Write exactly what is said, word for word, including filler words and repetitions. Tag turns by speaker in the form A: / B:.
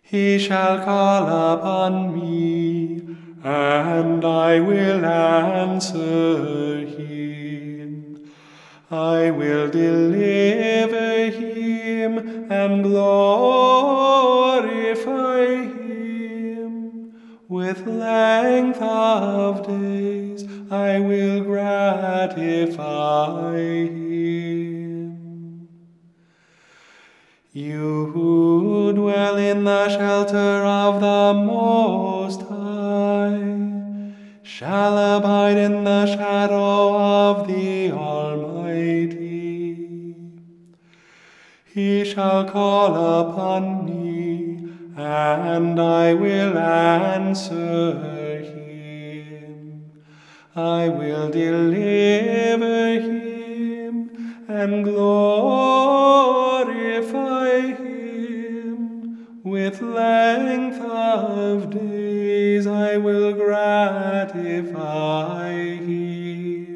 A: He shall call upon me, and I will answer him. I will deliver him and glorify him. With length of days I will gratify him. You who dwell in the shelter of the Most High shall abide in the shadow of the Almighty. He shall call upon me, and I will answer him. I will deliver him and glorify him. With length of days I will gratify him.